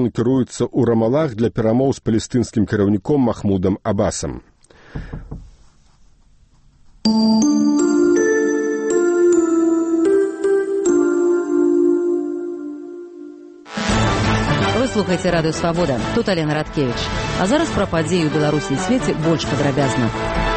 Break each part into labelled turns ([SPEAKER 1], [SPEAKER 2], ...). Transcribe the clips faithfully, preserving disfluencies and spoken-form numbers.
[SPEAKER 1] накіруецца ў Рамалах для перамоў з палестынскім кіраўніком Махмудам Абасам.
[SPEAKER 2] Вы слухаеце радыё «Свабода». Тут Алена Радкевіч. А зараз пра падзеі ў Беларусі і свеце больш падрабязна.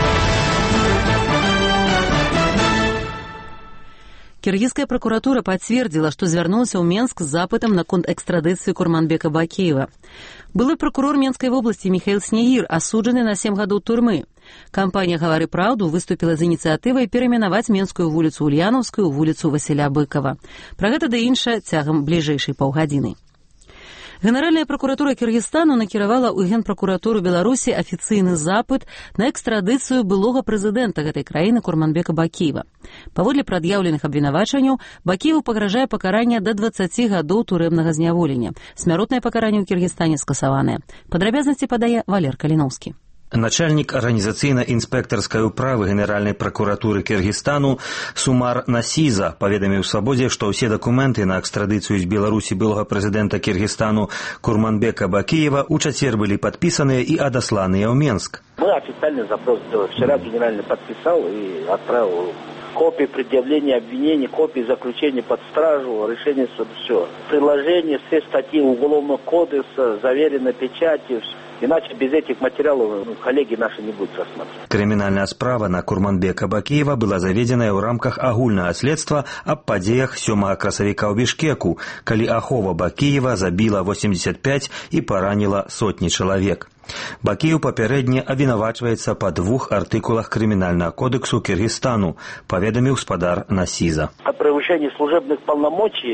[SPEAKER 2] Киргизская прокуратура подтвердила, что звярнулася ў Менск з запытам наконт экстрадыцыі Курманбека Бакиева. Былы прокурор Менской области Михаил Снегир асуджаны на сем гадоў турмы. Кампанія «Гавары праўду» выступила з ініцыятывай перайменаваць Менскую вуліцу Ульянаўскую ў вуліцу Васіля Быкова. Пра гэта да іншае цягам бліжэйшай паўгадзіны. Генеральная прокуратура Киргизстану накіравала ў Генпракуратуру Беларусі афіцыйны запыт на экстрадыцыю былога прэзідэнта гэтай краіны Курманбека Бакиева. Паводле прад'яўленых абвінавачанняў, Бакиеву пагражае пакаранне да дваццаці гадоў турэмнага зняволення. Смяротнае пакаранне ў Кіргізстане скасаванае. Падрабязнасці падае Валер Каліноўскі.
[SPEAKER 3] Начальник организационно-инспекторской управы Генеральной прокуратуры Киргизстану Сумар Насиза поведомил в «Свободе», что все документы на экстрадицию из Беларуси былого президента Киргизстану Курманбека Бакиева у четверг были подписаны и одосланы в Минск.
[SPEAKER 4] Мы официальный запрос сделали. Вчера генеральный подписал и отправил копии предъявления обвинений, копии заключения под стражу, решение суда, все. Приложение, все статьи Уголовного кодекса, заверены печати. Иначе без этих материалов ну, коллеги наши не будут рассматривать.
[SPEAKER 3] Криминальная справа на Курманбека Бакиева была заведена в рамках агульного следства об падзеях сёмага красавіка ў Бішкеку, калі ахова Бакиева забила восемьдесят пять и поранила сотни человек. Бакиев папярэдне абвінавачваецца па двух артыкулах Криминального кодексу Киргизстану, поведомил спадар Насиза.
[SPEAKER 4] О превышении служебных полномочий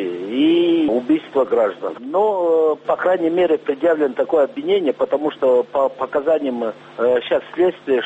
[SPEAKER 4] и убийство граждан. Но, по крайней мере, предъявлено такое обвинение, потому что по показаниям э, сейчас следствия,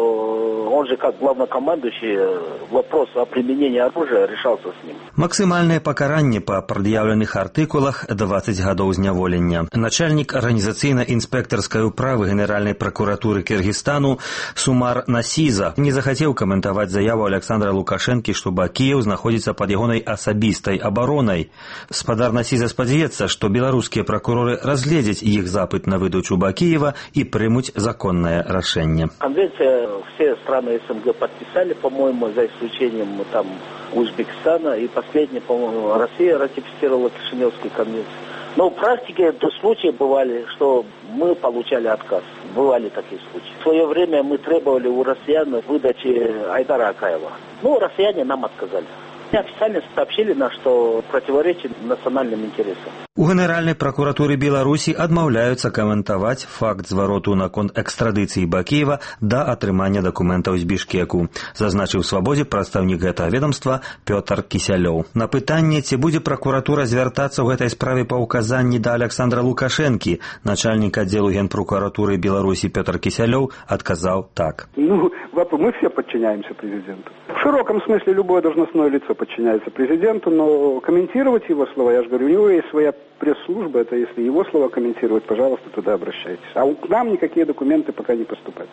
[SPEAKER 4] что он же как главнокомандующий, вопрос о применении оружия решался с ним.
[SPEAKER 3] Максимальное покаранне по предъявленных артыкулах двадцать гадоў зняволення. Начальник организационно-инспекторской управы Генеральной прокуратуры Киргизстану Сумар Насиза не захотел комментовать заяву Александра Лукашенки, что Бакиев находится под ягонай асабистой обороной. Спадар Насиза спадзяецца, что белорусские прокуроры разгледзяць их запыт на выдачу Бакиева и примут законное решение.
[SPEAKER 4] Конвенция все страны СНГ подписали, по-моему, за исключением там Узбекистана, и последняя, по-моему, Россия ратифицировала Кишиневскую конвенцию. Но в практике то случаи бывали, что мы получали отказ. Бывали такие случаи. В свое время мы требовали у россиян выдачи Айдара Акаева. Ну, россияне нам отказали. Официально сообщили нам, что противоречит национальным интересам.
[SPEAKER 3] У Генеральной прокуратуры Беларуси адмаўляюцца каментаваць факт звароту наконт экстрадыцыі Бакиева да атрымання дакументаў з Бішкеку, зазначыў «Свабодзе» прадстаўнік гэтага ведомства Пётр Кісялёў. На пытанне, ці будзе прокуратура звяртацца ў гэтай справе па ўказанні да Александра Лукашенкі, начальник отдела Генпрокуратуры Беларуси Пётр Кісялёў отказал так.
[SPEAKER 5] Ну, мы все подчиняемся президенту. В широком смысле любое должностное лицо подчиняется президенту, но комментировать его слова, я же говорю, у него есть своя пресс-служба, это если его слова комментировать, пожалуйста, туда обращайтесь. А к нам никакие документы пока не поступают.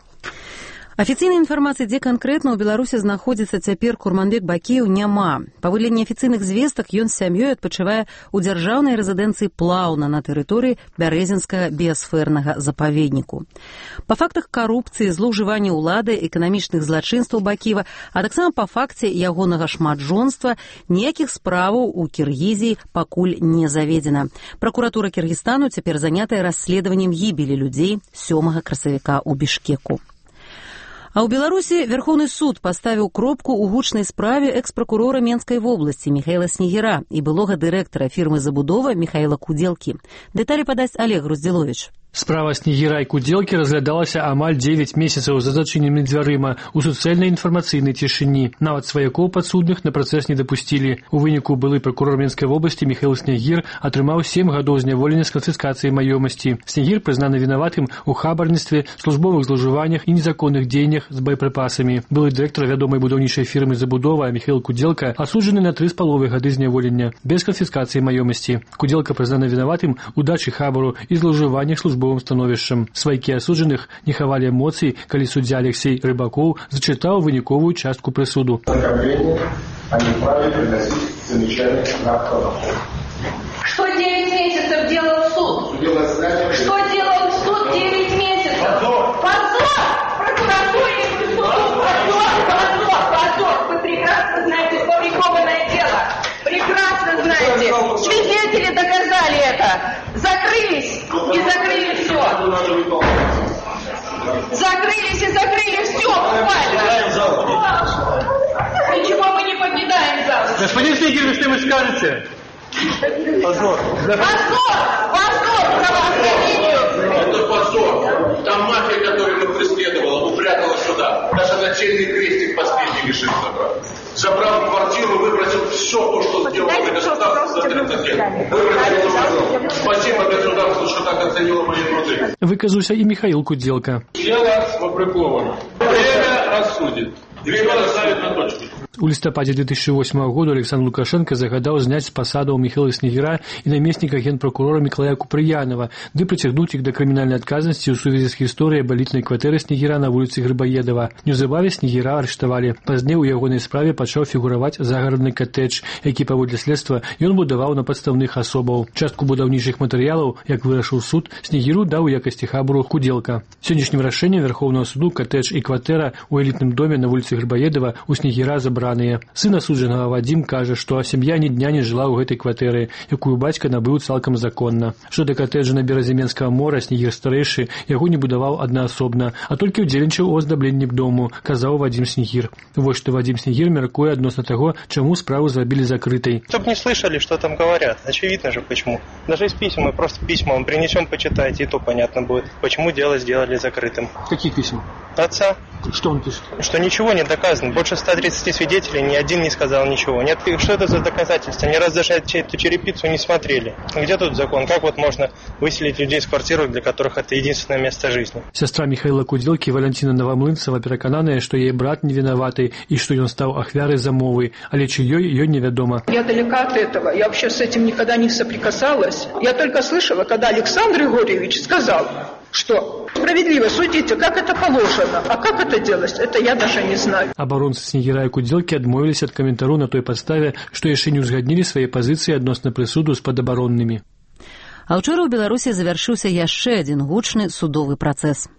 [SPEAKER 2] Афіцыйнай інфармацыі, дзе канкрэтна ў Беларусі знаходзіцца цяпер Курманбек Бакиев, няма. Паводле неафіцыйных звестак, ён з сям'ёй адпачывае ў дзяржаўнай рэзідэнцыі Плаўна на тэрыторыі Бярэзінскага біасфернага запаведніку. Па фактах карупцыі, злоўжывання ўлады, эканамічных злачынстваў Бакиева, а таксама па факце ягонага шматжонства, ніякіх справаў у Кіргізіі пакуль не заведзена. Пракуратура Кіргізстану цяпер занятая расследаваннем гібелі людзей сёмага красавіка ў Бішкеку. А ў Беларусі Верховны суд паставіў кропку ў гучнай справе экс-пракурора Менскай вобласці Михаила Снегира і былога дырэктара фірмы «Забудова» Михаила Куделкі. Дэталі падасць Олег Груздзіловіч.
[SPEAKER 6] Справа Снегіра і Кудзелкі разглядалася амаль дзевяць месяцаў за зачыненымі дзвярыма у суцэльнай інфармацыйнай цішыні. Нават сваякоў падсудных на працэс не дапусцілі. У выніку былы пракурор Менскай вобласці Михаил Снегир атрымаў сем гадоў зняволення з канфіскацыяй маёмасці. Снегир прызнаны вінаватым у хабарніцтве, службовых злоўжываннях і незаконных дзеяннях з боепрыпасамі. Былы дырэктар вядомай будаўнічай фірмы «Забудова» Михаил Куделка асуджаны на тры з паловай гады зняволення без канфіскацыі маёмасці. Куделка прызнаны вінаватым у дачы хабару і злоўжываннях службовым становішчам. Свайкі асуджаных не хавалі эмоцый, калі суддзя Алексей Рыбакоў зачытаў выніковую частку прысуду.
[SPEAKER 7] Что девять месяцев делал суд? Что делал суд девять месяцев? Позор! Позор! Прокуратуре и суду! Позор! Позор! Позор! Вы прекрасно знаете сфабрикованное дело. Прекрасно знаете. Свидетели доказали это. Закрылись и закрыли все. Закрылись и закрыли все буквально. Ничего мы не покидаем зал.
[SPEAKER 6] Господин Снегирев, что вы скажете? Позор.
[SPEAKER 7] Позор! Позор! Правоохранению!
[SPEAKER 8] Это позор. Там мафия, которую мы преследовала, упрятала сюда. Даже начальный крестик последний лишил забрал. Забрал квартиру, выбросил все то, что сделал для государства за тридцать лет. Выбросил. Спасибо государству, что так оценило мои труды.
[SPEAKER 6] Выказался и Михаил Куделка.
[SPEAKER 8] Дело сфабриковано. Время рассудит. Две года ставят на точку.
[SPEAKER 6] У лістападзе две тысячи восьмого года Александр Лукашенко загадаў зняць з пасадаў Михаила Снегира и наместника генпрокурора Миколая Купрыянова, ды прыцягнуць іх да крымінальнай адказнасці ў сувязі з гісторыяй аб элітнай кватэры Снегира на вуліцы Грыбаедова. Неўзабаве Снегира арыштавалі. Пазней у ягонай справе пачаў фігураваць загарадны катэдж, які паводле следства ён будаваў на падставных асобаў. Частку будаўнічых матэрыялаў, як вырашыў суд, Снегиру даў у якасці хабару Куделка. Сённяшнім рашэннем Верховного суду катэдж і кватэра ў элітным доме на вуліцы Грыбаедова у Снегира забраны. Сын асуджанага Вадим кажа, што сям'я ні дня не жыла ў гэтай кватэры, якую бацька набыў цалкам законна. Што да катэджа на беразе Менскага мора, Снегир старэйшы яго не будаваў аднаасобна, а толькі ўдзельнічаў у аздабленні дому, казаў Вадим Снегир. Вось што Вадим Снегир мяркуе адносна таго, чаму справу зрабілі закрытай.
[SPEAKER 9] Чтоб не слышали, что там говорят. Очевидно же, почему. Даже из писем, мы просто письма вам принесем, почитайте, и то понятно будет, почему дело сделали закрытым.
[SPEAKER 6] Какие письма?
[SPEAKER 9] Отца.
[SPEAKER 6] Что он пишет?
[SPEAKER 9] Что ничего не доказано. Больше ста тридцати свидетелей, ни один не сказал ничего. Нет, что это за доказательства? Ни раз даже эту черепицу не смотрели. Где тут закон? Как вот можно выселить людей из квартиры, для которых это единственное место жизни?
[SPEAKER 6] Сестра Михаила Куделки Валентина Новомлынцева перакананая, што яе брат не вінаваты і што ён стаў ахвярай замовы, але чыёй ёй невядома.
[SPEAKER 10] Я далека от этого. Я вообще с этим никогда не соприкасалась. Я только слышала, когда Александр Григорьевич сказал, что справедливо судите, как это положено, а как это делать, это я даже не знаю.
[SPEAKER 6] Абаронцы Снегира и Куделки адмовіліся ад каментару на той падставе, што яшчэ не ўзгаднілі свае пазіцыі адносна прысуду з падабароннымі.
[SPEAKER 2] А ўчора ў Беларусі завяршыўся яшчэ адзін гучны судовы працэс.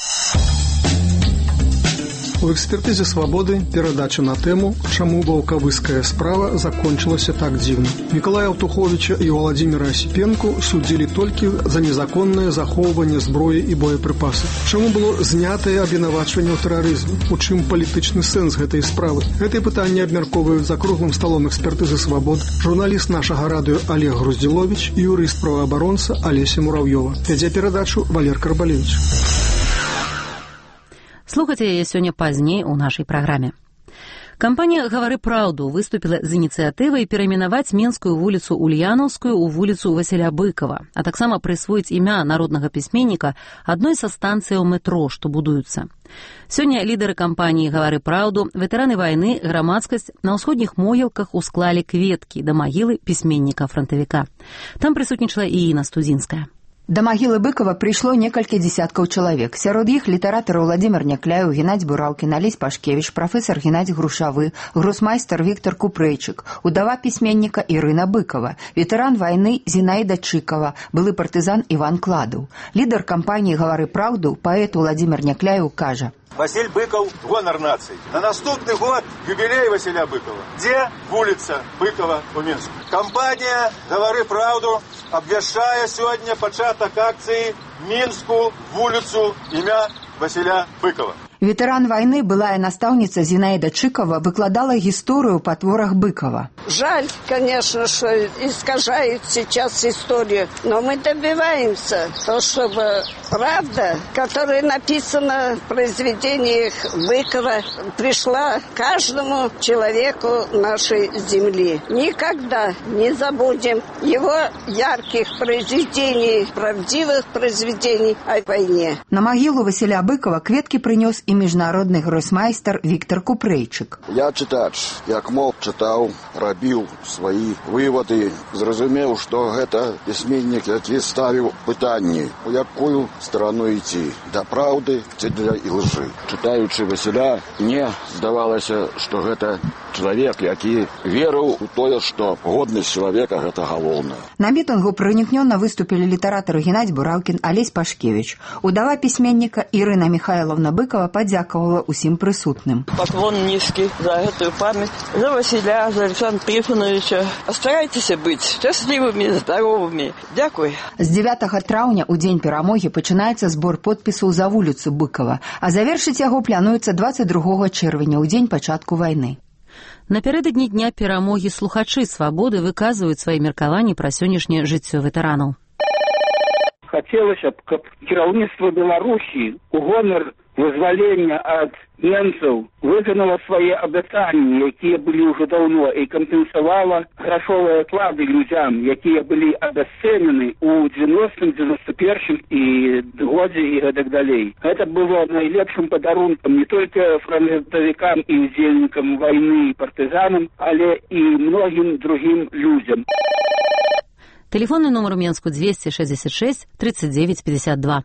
[SPEAKER 11] У экспертызе «Свободы» перадача на тэму «Чаму ваўкавыская справа закончылася так дзіўна». Мікалая Аўтуховіча і Владзіміра Асіпенку судзілі толькі за незаконнае захоўванне зброі і боепрыпасаў. Чаму было знятае абвінавачванне ў тэрарызме? У чым палітычны сэнс гэтай справы? Гэтыя пытанні абмяркоўваюць за круглым сталом экспертызы «Свобод» журналіст нашага радыё Олег Груздзіловіч і юрыст-праваабаронца Алеся Муравьёва. Вядзе перадачу Валер Карбалевич.
[SPEAKER 2] Слухайце яе сёння пазней у нашай праграме. Кампанія «Гавары праўду» выступіла з ініцыятывай перайменаваць Менскую вуліцу Ульянаўскую ў вуліцу Васіля Быкова, а таксама прысвоіць імя народнага пісьменніка адной са станцыяў метро, што будуюцца. Сёння лідары кампаніі «Гавары праўду», ветэраны вайны, грамадскасць на ўсходніх могілках усклалі кветкі да магілы пісьменніка-франтавіка. Там прысутнічала і Інна Студзінская.
[SPEAKER 12] Да магілы Быкова прыйшло некалькі дзесяткаў чалавек. Сярод іх літаратары Владзімир Някляеў, Геннадзь Буралкін, Алесь Пашкевіч, прафесар Геннадзь Грушавы, гросмайстар Віктор Купрэйчык, удава пісьменніка Ірына Быкова, ветэран вайны Зінаіда Чыкава, былы партызан Іван Кладаў. Лідар кампаніі «Гавары праўду», паэт Владзімир Някляеў кажа:
[SPEAKER 13] Василь Быков – гонор нации. На наступный год юбилей Василя Быкова. Где улица Быкова у Минску? Компания «Гавары праўду» обвяшчае сегодня початок акции Минску в улицу имя Василя Быкова.
[SPEAKER 12] Ветэран вайны, былая настаўніца Зінаіда Чыкава, выкладала гісторыю па творах Быкова.
[SPEAKER 14] Жаль, конечно, что искажают сейчас историю, но мы добиваемся того, чтобы правда, которая написана в произведениях Быкова, пришла каждому человеку нашей земли. Никогда не забудем его ярких произведений, правдивых произведений о войне.
[SPEAKER 12] На могилу Василя Быкова кветки принес и міжнародны гросмайстер Віктор Купрэйчык.
[SPEAKER 15] Я чытач, як мог чытаў, рабіў свае вывады, зразумеў, што гэта пісьменнік, які ставіў пытанні, у якую старану ісці, да праўды ці для ілжы. Чытаючы Васіля, мне здавалася, што гэта чалавек, які верыў у тое, што годнасць чалавека – гэта галоўнае.
[SPEAKER 12] На мітынгу пранікнённа выступілі літаратары Геннадзь Буралкін, Алесь Пашкевіч. Удава пісьменніка Ірына Михайловна Быкова падзякавала усім прысутным.
[SPEAKER 16] Поклон низкий за эту память, за Василя, за Александра Трифоновича. Старайтеся быць шчаслівымі, здаровымі. Дякую.
[SPEAKER 12] З дзевятага траўня у дзень перамогі пачынаецца збор подпісаў за вуліцу Быкова, а завершыць яго плануецца дваццаць другога чэрвеня, у дзень пачатку вайны.
[SPEAKER 2] Напярэдадні дня перамогі слухачы «Свабоды» выказваюць свае меркаванні пра сённяшняе жыццё ветэранаў.
[SPEAKER 17] Хацелася б, каб кіраўніцтва Беларусі у гонар вызвалення ад немцаў выканала свае абяцанні, якія былі ўжо даўно, і кампенсавала грашовыя клады людзям, якія былі абясцэнены ў дзевяностым, дзевяносто першым і годзе і гэтак далей. Гэта было найлепшым падарункам не толькі фронтавікам і удзельнікам вайны і партызанам, але і многім другім людзям.
[SPEAKER 2] Телефонный номер в Минску двести шестьдесят шесть тридцать девять пятьдесят два.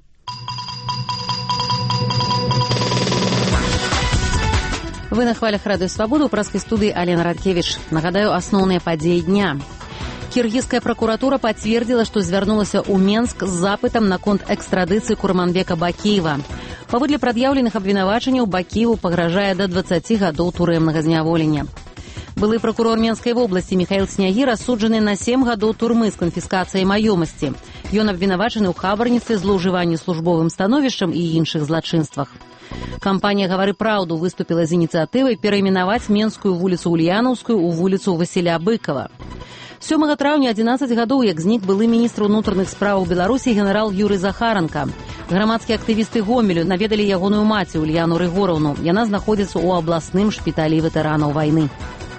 [SPEAKER 2] Вы на хвалях Радыё Свабода, у праскай студыі Алена Радкевіч. Нагадаю, асноўныя падзеі дня. Киргизская прокуратура подтвердила, что звярнулася ў Менск з запытам наконт экстрадыцыі Курманбека Бакіева. Паводле прад'яўленых абвінавачанняў Бакіеву пагражае да дваццаці гадоў турэмнага зняволення. Былы прокурор Менской области Михаил Сняги рассуджаны на семь гадоў турмы з канфіскацыяй маёмасці. Ён абвінавачаны ў хабарніцтве, злоўжыванні службовым становішчам і іншых злачынствах. Кампанія «Гавары праўду» выступила з ініцыятывай перайменаваць Менскую вуліцу Ульянаўскую ў вуліцу Васіля Быкова. сёмага траўня адзінаццаць гадоў, як знік былы міністр унутраных спраў Беларусі генерал Юрый Захаранка. Грамадскія актывісты Гомелю наведалі ягоную маці Ульяну Рыгораўну. Яна знаходзіцца ў абласным шпіталі ветэранаў вайны.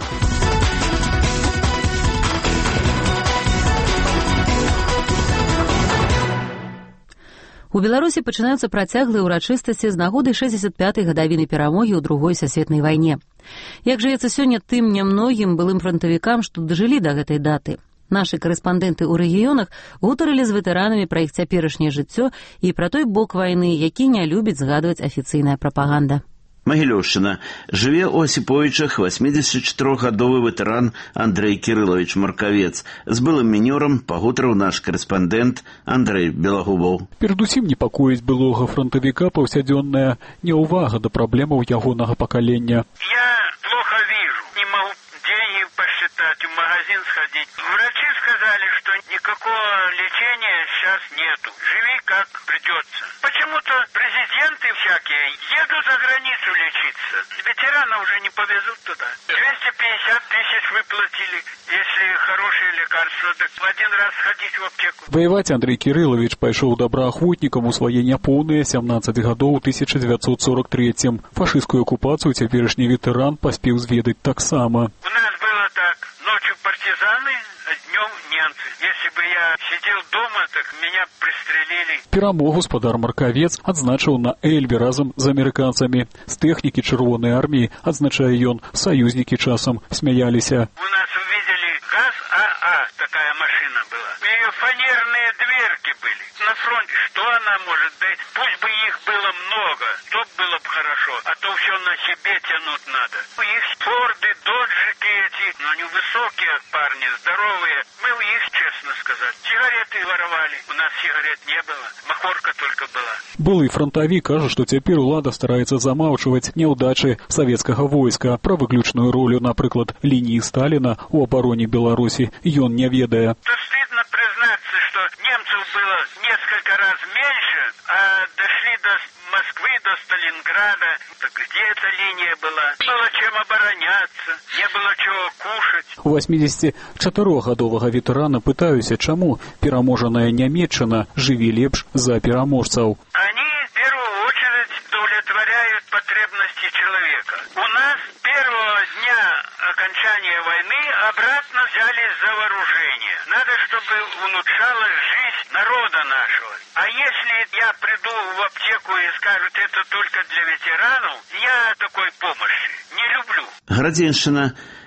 [SPEAKER 2] У Беларусі пачынаюцца працяглыя ўрачыстасці з нагоды шэсцьдзесят пятай гадавіны перамогі ў другой сусветнай вайне. Як жывецца сёння тым нямногім былым фронтавікам, што дажылі да гэтай даты? Нашы карэспандэнты ў рэгіёнах гутарылі з ветэранамі пра іх цяперашняе жыццё і пра той бок вайны, які не любіць згадваць афіцыйная прапаганда.
[SPEAKER 18] Магілёўшчына. Жыве ў Асіповічах восьмідзесятчатырохгадовы ветэран Андрэй Кірылавіч Маркавец. З былым мінёрам пагутарыў наш карэспандэнт Андрэй Белагубоў.
[SPEAKER 19] Перадусім непакоіць былога фронтавіка паўсядзённая няўвага да праблемаў ягонага пакалення.
[SPEAKER 20] Я плохо вижу, не могу деньги посчитать, в магазин сходить. Врачи сказали, что никакого лечения сейчас нету. Живи как придется. Почему-то президенты всякие едут за границу лечиться. Ветерана уже не повезут туда. двести пятьдесят тысяч выплатили, если хорошие лекарства, так в один раз сходить в аптеку.
[SPEAKER 19] Воевать Андрей Кириллович пайшоў добраахвотнікам у свае няпоўныя сямнаццаць гадоў у тысяча дзевяцьсот сорок трэцім. Фашысцкую акупацыю цяперашні ветэран паспеў зведаць таксама.
[SPEAKER 20] У нас было так. Ночью партизаны, а днем немцы. Если бы я сидел дома, так меня пристрелили.
[SPEAKER 19] Перамогу спадар Маркавец адзначыў на Эльбе разам з амерыканцамі. З тэхнікі чырвонай арміі, адзначае ён, саюзнікі часам смяяліся.
[SPEAKER 20] У нас увидели ГАЗ-АА, такая машина была. У нее фанерные дверки были. На фронте что она может дать? Пусть бы их было много, то было бы хорошо. А то все на себе тянуть надо. У них форды, доджики эти, но они высокие парни, здоровые. Мы у них, честно сказать, сигареты воровали. У нас сигарет не было, махорка только была.
[SPEAKER 19] Былы фронтавік кажа, што цяпер улада стараецца замаўчваць няўдачы савецкага войска. Пра выключную ролю, напрыклад, лініі Сталіна у абароне Беларусі ён не ведае.
[SPEAKER 20] То стыдно признаться, что немцев было несколько раз меньше, а дошли до Москвы, до Сталинграда. Так где эта линия была? Не было чем обороняться, не было чего кушать.
[SPEAKER 19] У восьмідзесятчатырохгадовага ветэрана пытаюся, чаму пераможаная Нямецчына жыве лепш за пераможцаў.
[SPEAKER 20] Они в первую очередь удовлетворяют потребности человека. У нас с первого дня окончания войны обратно взялись за вооружение. Надо, чтобы улучшалась жизнь народа нашего. А если я приду в аптеку и скажут, это только для ветеранов, я такой помощи не люблю.
[SPEAKER 18] Градзеншчына.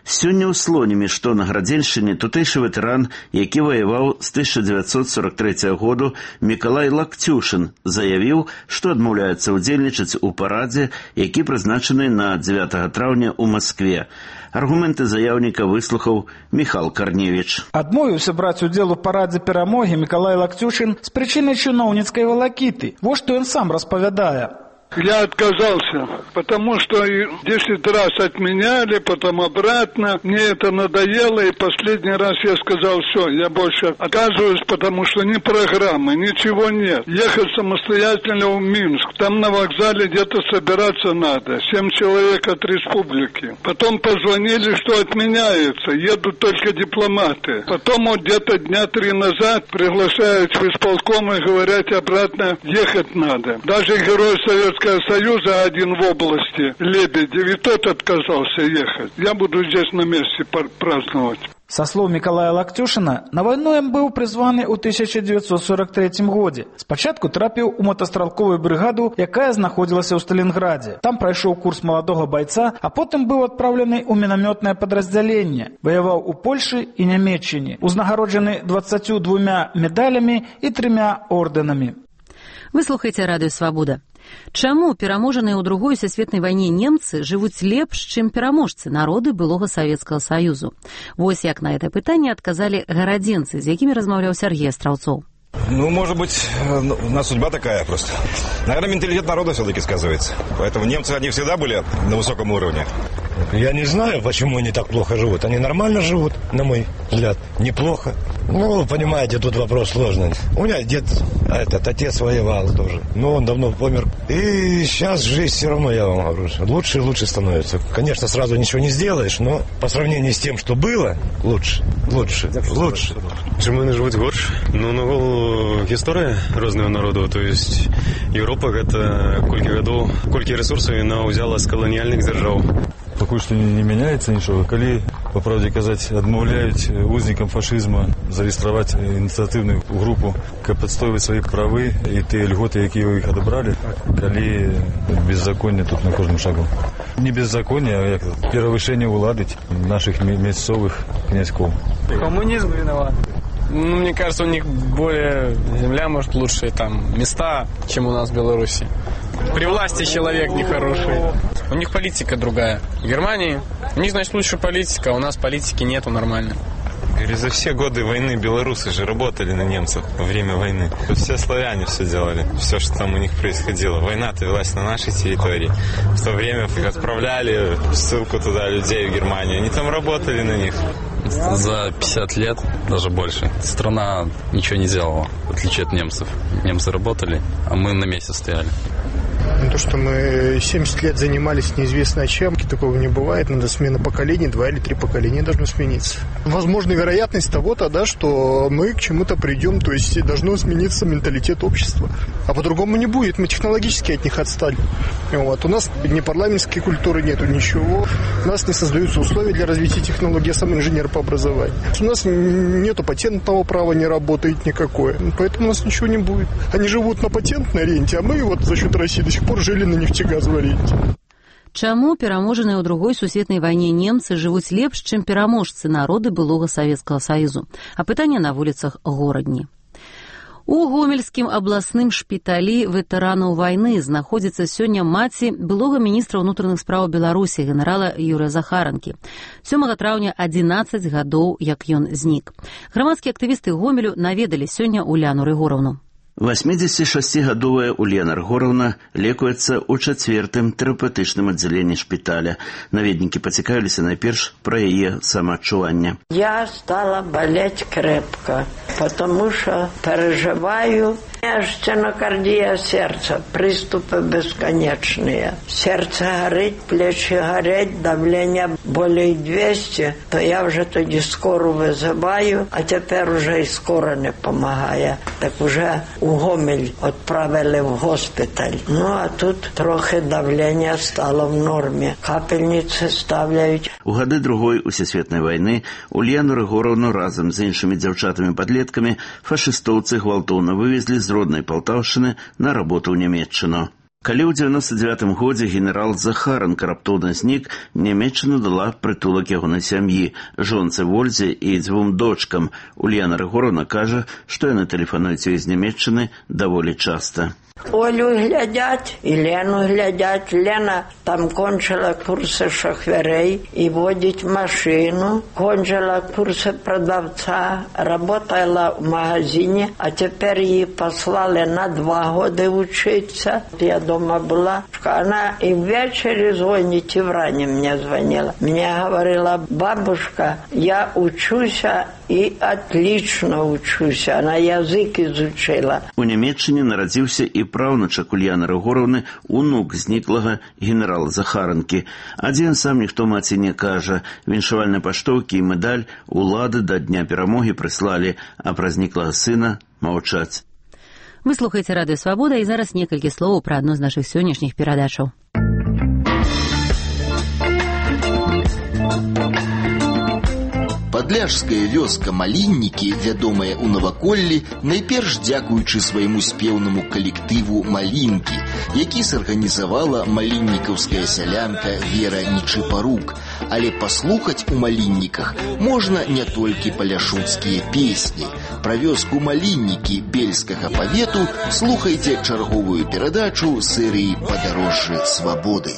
[SPEAKER 18] Сёння ў Слонімі, што на Градзельшчыне, тутэйшы ветэран, які ваяваў з тысяча дзевяцьсот сорок трэцяга году, Мікалай Лактюшын, заявіў, што адмаўляецца ўдзельнічаць у парадзе, які прызначаны на дзевятага траўня ў Маскве. Аргументы заяўніка выслухаў Міхал Карневіч.
[SPEAKER 21] Адмовіўся браць удзел у парадзе перамогі Мікалай Лактюшын з прычыны чыноўніцкай валакіты. Вот што ён сам распавядае.
[SPEAKER 22] Я отказался, потому что десять раз отменяли, потом обратно. Мне это надоело, и последний раз я сказал, все, я больше отказываюсь, потому что ни программы, ничего нет. Ехать самостоятельно в Минск, там на вокзале где-то собираться надо. Семь человек от республики. Потом позвонили, что отменяется, едут только дипломаты. Потом вот где-то дня три назад приглашают в исполком и говорят, обратно ехать надо. Даже герой Советского Союза один в области, Лебедев, и тот отказался ехать. Я буду здесь на месте праздновать.
[SPEAKER 21] Со слов Мікалая Лактюшына, на вайну ён быў прызваны ў тысяча дзевяцьсот сорок трэцім годзе. Спачатку трапіў у мотастралковую брыгаду, якая знаходзілася ў Сталінградзе. Там прайшоў курс маладога байца, а потым быў адпраўлены ў мінамётнае падраздзяленне. Ваяваў у Польшы і Нямецчыне. Узнагароджаны дваццаццю двумя медалямі і трымя ордэнамі.
[SPEAKER 2] Вы слухаеце радыё «Свабода». Чаму пераможаныя ў другой сусветнай вайне немцы жывуць лепш, чым пераможцы, народы былога Савецкага Саюзу? Вось як на это пытанне адказалі гарадзенцы, з якімі размаўляў Сергей Астраўцоў.
[SPEAKER 23] Ну, может быть, у нас судьба такая просто. Наверное, менталитет народа все-таки сказывается. Поэтому немцы, они всегда были на высоком уровне.
[SPEAKER 24] Я не знаю, почему они так плохо живут. Они нормально живут, на мой взгляд. Неплохо. Ну, понимаете, тут вопрос сложный. У меня дед, этот, отец воевал тоже. Но он давно помер. И сейчас жизнь все равно, я вам говорю, лучше и лучше становится. Конечно, сразу ничего не сделаешь, но по сравнению с тем, что было, лучше, лучше, лучше.
[SPEAKER 25] Чому вони живуть горше? Ну, нову історія різного народу. То есть Європа, это колькі годов, колькі ресурсов вона взяла з колоніальних держав.
[SPEAKER 26] Пакуль што не мяняецца нічога. Калі, па правде казаць, адмаўляюць узнікам фашызма зарэгістраваць ініцыятыўную групу, каб адстойваць свае правы і тыя льготы, якія ў іх адабралі, калі беззаконне тут на кожным шагу. Не беззаконне, а як перавышэнне ўлады наших мясцовых князькоў.
[SPEAKER 27] Коммунизм виноват. Ну, мне кажется, у них более земля, может, лучшие там места, чем у нас в Беларуси. При власти человек нехороший. У них политика другая. В Германии у них, значит, лучше политика, а у нас политики нету нормально.
[SPEAKER 25] Говорю, за все годы войны белорусы же работали на немцев во время войны. Все славяне все делали, все, что там у них происходило. Война-то велась на нашей территории. В то время их отправляли в ссылку туда людей в Германию. Они там работали на них.
[SPEAKER 28] За пятьдесят лет, даже больше, страна ничего не делала, в отличие от немцев. Немцы работали, а мы на месте стояли.
[SPEAKER 29] То, что мы семьдесят лет занимались неизвестно чем, такого не бывает. Надо смена поколений, два или три поколения должны смениться. Возможна вероятность того тогда, что мы к чему-то придем, то есть должно смениться менталитет общества. А по-другому не будет, мы технологически от них отстали. Вот. У нас ни парламентской культуры нету, ничего. У нас не создаются условия для развития технологий, я сам инженер по образованию. У нас нету патентного права, не работает никакое. Поэтому у нас ничего не будет. Они живут на патентной ренте, а мы вот за счет России до сих пор жили на нефтегазовой ренте.
[SPEAKER 2] Чаму пераможаныя ў другой сусветнай вайне немцы жывуць лепш, чым пераможцы, народы былога Савецкага Саюзу? А пытанне на вуліцах горадні. У гомельскім абласным шпіталі ветэранаў вайны знаходзіцца сёння маці былога міністра ўнутраных спраў Беларусі генерала Юрыя Захаранкі. сёмага траўня адзінаццаць гадоў, як ён знік. Грамадскія актывісты Гомелю наведалі сёння Уляну Рыгораўну.
[SPEAKER 18] восьмідзесятшасцігадовая Улена Рыгораўна лекуецца ў чацвертым тэрапеўтычным аддзяленні шпіталя. Наведнікі пацікавіліся найперш пра яе самаадчуванне.
[SPEAKER 30] Я стала болеть крепко, потому что переживаю. У меня стенокардия сердца, приступы бесконечные. Сердце горит, плечи горят, давление более двести, то я уже тоді скору визиваю, а тепер уже і скоро не помагає. Так уже у Гомель відправили в госпіталь. Ну, а тут трохи давлення стало в нормі. Капельниці ставляють.
[SPEAKER 18] У гады другой усесветнай вайны Ульяну Рыгораўну разам з іншымі дзяўчатамі-падлеткамі фашыстоўцы гвалтоўна вывезлі з роднай Палтаўшчыны на работу ў Нямецчыну. Калі ў дзевяносто девятым годзе генерал Захаранка раптоўна знік, Нямецчына дала прытулак ягонай сям'і, жонцы Вользе і дзвюм дочкам. Ульяна Рыгоровна кажа, што яны тэлефануюць ёй з Нямецчыны даволі часта.
[SPEAKER 30] Олю глядять і Лену глядять. Лена там кончила курси шоферей і водить машину. Кончила курси продавца, работала в магазині, а тепер її послали на два года учиться. Я дома была. Она и ввечері звонит, и вранее мне звонила. Мне говорила: бабушка, я учуся и отлично учуся. Она язык изучила.
[SPEAKER 18] У Нямецчыне нарадзіўся і праўнучак Ульяны Рыгоровны, унук зніклага генерала Захаранкі. Адзін сам ніхто маці не кажа. Віншавальныя паштоўкі і медаль улады да дня перамогі прыслалі, а пра зніклага сына маўчаць.
[SPEAKER 2] Вы слухаеце Радыё Свабода, і зараз некалькі словаў пра адну з нашых сённяшніх перадачаў.
[SPEAKER 1] Падляшская вёска Маліннікі, вядомая ў наваколлі, найперш дзякуючы свайму спеўнаму калектыву «Малінкі», які сарганізавала маліннікаўская сялянка Вера Нечыпарук. Але паслухаць у Малінніках можна не толькі паляшуцкія песні. Пра вёску Маліннікі Бельскага павету слухайце чарговую перадачу серыі «Падарожжы свабоды».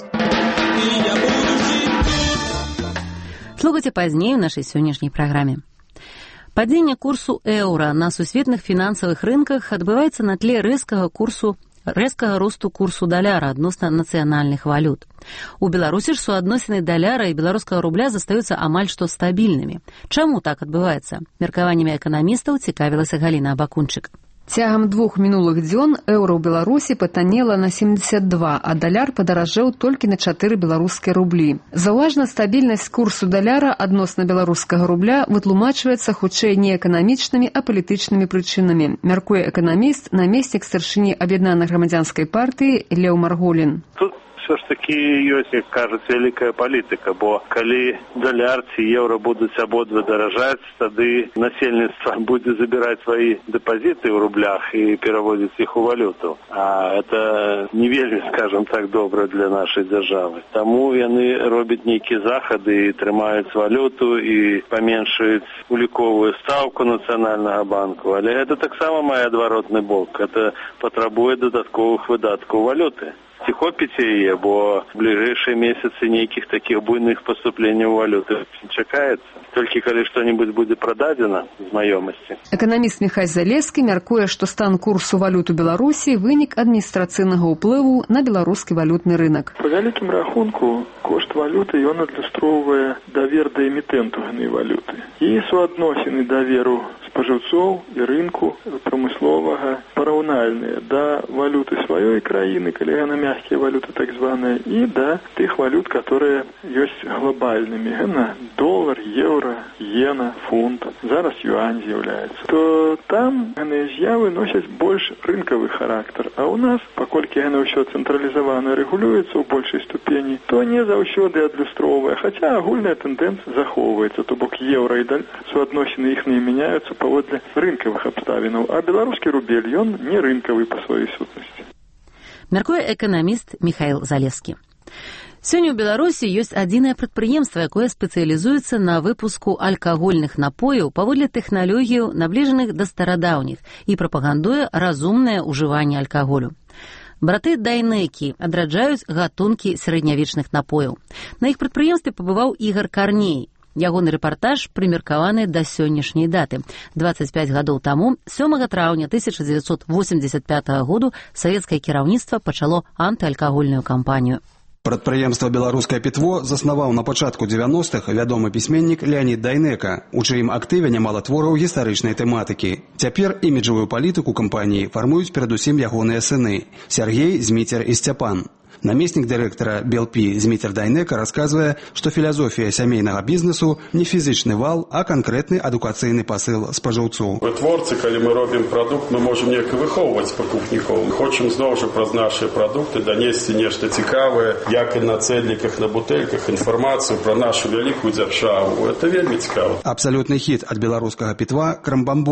[SPEAKER 2] Слухайте пазней у нашай сённяшняй праграме. Падзенне курсу еўра на сусветных фінансавых рынках адбываецца на тле рэзкага курсу рэзкага росту курсу даляра адносна нацыянальных валют. У Беларусі ж суадносіны даляра і беларускага рубля застаюцца амаль што стабільнымі. Чаму так адбываецца? Меркаваннямі эканамістаў цікавілася Галіна Абакунчык.
[SPEAKER 12] Цягам двух мінулых дзён еўра ў Беларусі патаннела на семьдесят два, а даляр падаражэў толькі на чатыры беларускія рублі. Заўважна, стабільнасць курсу даляра адносна беларускага рубля вытлумачваецца хутчэй не эканамічнымі, а палітычнымі прычынамі, мяркуе эканаміст, намеснік старшыні аб'яднанай грамадзянскай партыі Леў Марголін.
[SPEAKER 3] Все ж таки ёсць, як кажуць, вялікая палітыка, бо калі даляр ці еўра будуць абодва даражаць, тады насельніцтва будзе забіраць свае дэпазіты ў рублях і пераводзіць іх у валюту. А это не вельмі, скажем так, добра для нашай дзяржавы. Таму яны робяць нейкія захады і трымаюць валюту і паменшаюць уліковую стаўку нацыянальнага банку. Але гэта таксама мае адваротны бок. Это патрабуе дадатковых выдаткаў валюты. Ці хопіць яе, бо в бліжэйшыя месяцы нейкіх такіх буйных паступленняў валюты не чакаецца. Толькі калі што-небудзь будзе прададзена з маёмасці.
[SPEAKER 12] Эканаміст Міхай Залескі мяркуе, што стан курсу валют у Беларусі вынік адміністрацыйнага ўплыву на беларускі валютны рынак.
[SPEAKER 4] Па вялікім рахунку, кошт валюты ён адлюстроўвае давер да эмітэнту гэтай валюты. І суадносіны даверу спажыўцоў і рынку прамысловага параўнальныя да валюты сваёй краіны, калі яна мягкія валюты так званыя, і да тых валют, которые ёсць глобальнымі. Яна долар, еўра, иена, фунт, зараз юань з'яўляецца. То там гэтыя з'явы носяць больш рынкавы характар. А ў нас, паколькі яно ўсё цэнтралізавана рэгулюецца ў большай ступені, то не заўсёды адлюстроўвае, хаця агульная тэндэнцыя захоўваецца, то бок еўра і даль суадносіны іхныя мяняюцца паводле рынкавых абставінаў, а беларускі рубель, ён не рынкавы па сваёй сутнасці.
[SPEAKER 2] Мяркуе эканаміст Міхайл Залескі. Сёння ў Беларусі ёсць адзінае прадпрыемства, якое спецыялізуецца на выпуску алкагольных напояў паводле тэхналогію, набліжаных да старадаўніх, і прапагандуе разумнае ўжыванне алкаголю. Браты Дайнекі адраджаюць гатункі сярэднявечных напояў. На іх прадпрыемстве пабываў Ігар Карней. Ягоны рэпартаж прымеркаваны да сённяшняй даты. дваццаць пяць гадоў таму, сёмага траўня тысяча дзевяцьсот восемьдесят пятага году, савецкае кіраўніцтва пачало антыалкагольную кампанію.
[SPEAKER 5] Прадпрыемства «Беларускае пітво» заснаваў на пачатку дзевяностых вядомы пісьменнік Леонід Дайнека, у чыім актыве нямала твораў гістарычнай тэматыкі. Цяпер іміджавую палітыку кампаніі фармуюць перадусім ягоныя сыны – Сяргей, Зміцер і Сцяпан. Намеснік дырэктара Белпі Зміцер Дайнека расказвае, што філазофія сямейнага бізнесу не фізічны вал, а канкрэтны адукацыйны пасыл спажыўцу.
[SPEAKER 6] Вытворцы, калі мы робім прадукт, мы можам неяк выхоўваць пакупнікоў. Хочам зноў жа праз нашы прадукты данесці нешта цікавае, як і на цэльніках, на бутэльках, інфармацыю пра нашу вялікую дзяржаву. Это вельмі цікава.
[SPEAKER 5] Абсалютны хіт ад беларускага пітва «Крамбамбуля».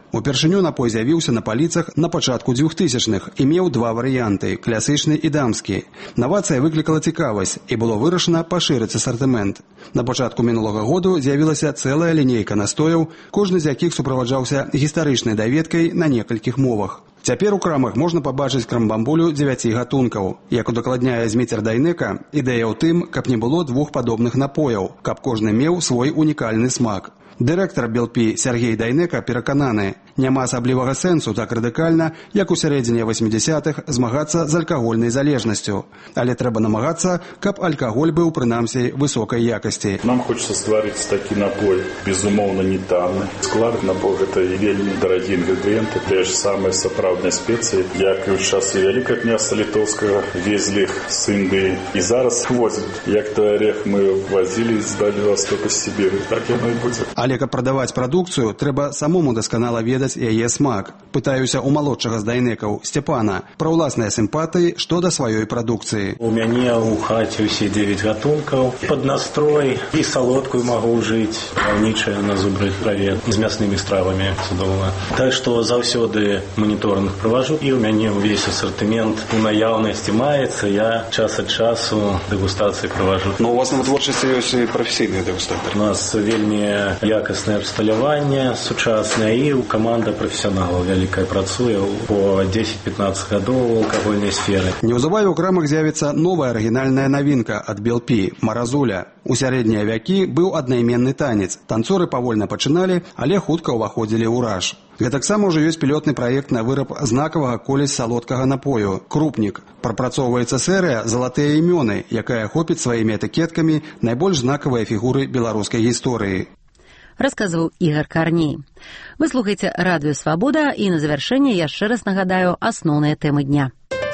[SPEAKER 5] Упершыню напой з'явіўся на паліцах на пачатку двухтысячных і меў два варыянты – класычны і дамскі. Навацыя выклікала цікавасць і было вырашана пашырыць асартымент. На пачатку мінулага году з'явілася цэлая лінейка настояў, кожны з якіх суправаджаўся гістарычнай даведкай на некалькіх мовах. Цяпер у крамах можна пабачыць крамбамбулю дзевяці гатункаў. Як удакладняе Зміцер Дайнека, ідэя ў тым, каб не было двух падобных напояў, каб кожны меў свой унікальны смак. Дырэктар Белпі Сергей Дайнека перакананы, няма асаблівага сэнсу так радыкальна, як у сярэдзіне восьмідзясятых змагацца з алкагольнай залежнасцю. Але трэба намагацца, каб алкаголь быў прынамсі высокай якасці.
[SPEAKER 6] Нам хочется стварыць такі напой, безумоўна, не танны. Склад напой – гэта вельмі дарагія інгрэдыенты, тыя ж самыя сапраўдныя спецыі, як і ў часы Вялікага княства літоўскага везлі іх з Індыі. І зараз возім. Як то орех мы вазілі з Дальнего Востока з Сібіры. Так яно і будзе.
[SPEAKER 5] Але каб прадаваць прадукцыю, трэба самому дасканала ведаць яе смак. Пытаюся ў малодшага з Дайнекаў, Сцепана, пра ўласныя сімпатыі што да сваёй прадукцыі.
[SPEAKER 7] У мяне ў хаце ўсе дзевяць гатункаў. Пад настрой і салодкую магу ўжыць, паўнічая на зубры траве, з мяснымі стравамі цудоўна. Так што заўсёды маніторынг праважу, і ў мяне ўвесь асартымент у наяўнасці маецца, я час ад часу дэгустацыі праважу.
[SPEAKER 5] Но у вас на творчасці ёсць і прафесійныя дэгустатары.
[SPEAKER 7] У нас вельмі якаснае абсталяванне сучаснае і каманда прафесіяналаў вялікая працуе по дзесяць-пятнаццаць гадоў у алкагольнай сферы.
[SPEAKER 5] Неўзабаве ў крамах з'явіцца новая арыгінальная навінка ад Белпі – маразуля. У сярэднія вякі быў аднайменны танец. Танцоры павольна пачыналі, але хутка ўваходзілі ў раж. Гэтаксама ўжо ёсць пілотны праект на выраб знакавага колесь салодкага напою – крупнік. Прапрацоўваецца серыя «Залатыя імёны», якая ахопіць сваімі этыкеткамі найбольш знакавыя фігуры беларускай гісторыі.
[SPEAKER 2] Расказваў Ігор Карней. Вы слухаеце радыё «Свабода» і на завяршэнне яшчэ раз нагадаю асноўныя тэмы дня.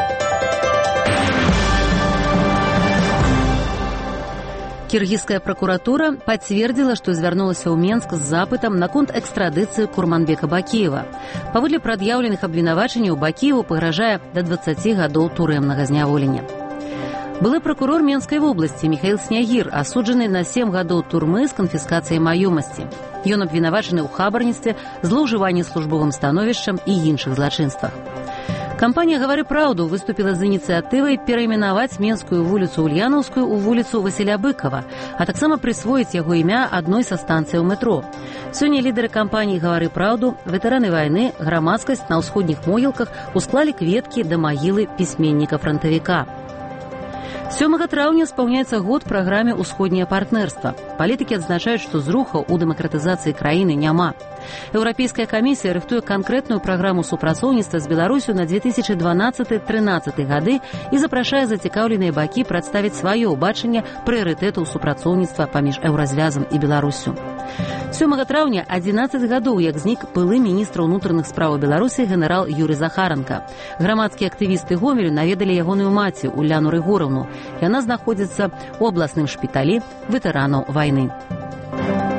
[SPEAKER 2] Киргизская прокуратура подтвердила, что звярнулася ў Менск з запытам наконт экстрадыцыі Курманбека Бакиева. Паводле прад'яўленых абвінавачанняў Бакиеву пагражае да дваццаці гадоў турэмнага зняволення. Былы прокурор Менской области Михаил Снягир асуджаны на сем гадоў турмы з канфіскацыяй маёмасці. Ён абвінавачаны ў хабарніцтве, злоўжыванні службовым становішчам і іншых злачынствах. Кампанія «Гавары праўду» выступіла з ініцыятывай перайменаваць Менскую вуліцу Ульянаўскую ў вуліцу Васіля Быкова, а таксама прысвоіць яго імя адной са станцыяў метро. Сёння лідары кампаніі «Гавары праўду», ветэраны вайны, грамадскасць на ўсходніх могілках усклалі кветкі да магілы пісьменніка-франтавіка. сёмага траўня спаўняецца год праграме «Усходняе партнерства». Палітыкі адзначаюць, што зрухаў у дэмакратызацыі краіны няма. Еўрапейская камісія рыхтуе канкрэтную праграму супрацоўніцтва з Беларусю на две тысячи дванадцаты — трынаццаты гады і запрашае зацікаўленыя бакі прадставіць сваё бачанне прыярытэтаў супрацоўніцтва паміж Еўразвязам і Беларусю. сёмага траўня адзінаццаць гадоў, як знік былы міністр унутраных спраў Беларусі генерал Юрый Захаранка. Грамадскія актывісты Гомелю наведалі ягоную маці Уляну Рыгораўну. Яна знаходзіцца ў абласным шпіталі ветэранаў вайны.